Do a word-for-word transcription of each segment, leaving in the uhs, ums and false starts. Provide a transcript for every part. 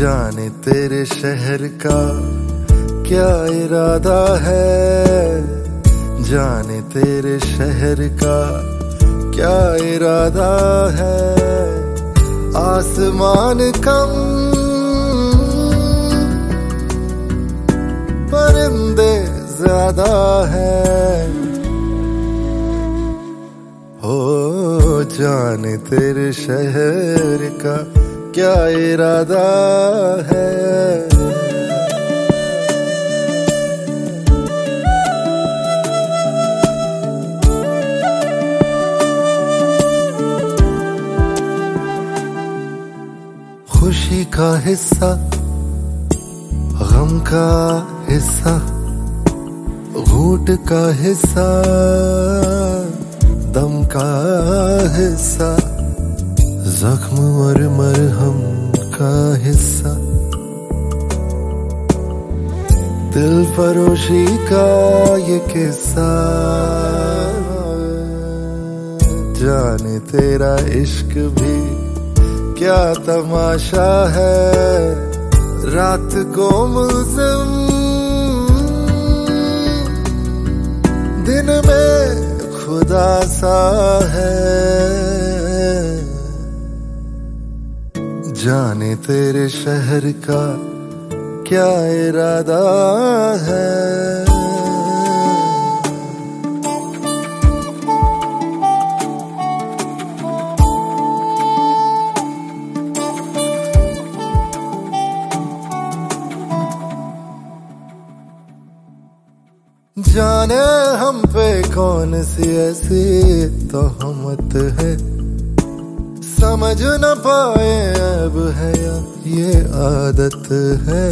जाने तेरे शहर का क्या इरादा है, जाने तेरे शहर का क्या इरादा है। आसमान कम परिंदे ज्यादा है, हो जाने तेरे शहर का क्या इरादा है। खुशी का हिस्सा, गम का हिस्सा, घूंट का हिस्सा, दम का हिस्सा, जख्म और मरहम का हिस्सा, दिल फरोशी का ये किस्सा। जाने तेरा इश्क भी क्या तमाशा है, रात को मुल्ज़िम दिन में खुदा सा है। जाने तेरे शहर का क्या इरादा है। जाने हम पे कौन सी ऐसी तोहमत है, समझ न पाए अब है या ये आदत है।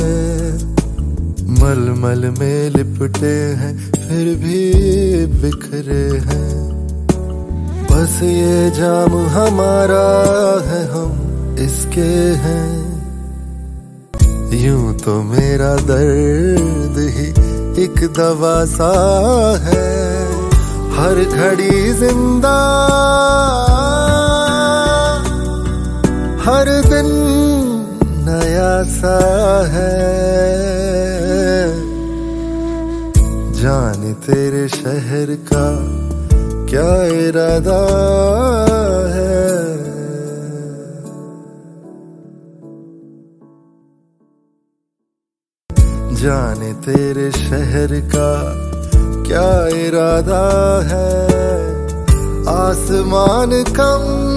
मलमल में लिपटे हैं फिर भी बिखरे हैं, बस ये जाम हमारा है हम इसके हैं। यूं तो मेरा दर्द ही एक दवा सा है, हर घड़ी जिंदा हर दिन नया सा है। जाने तेरे शहर का क्या इरादा है। जाने तेरे शहर का क्या इरादा है। आसमान कम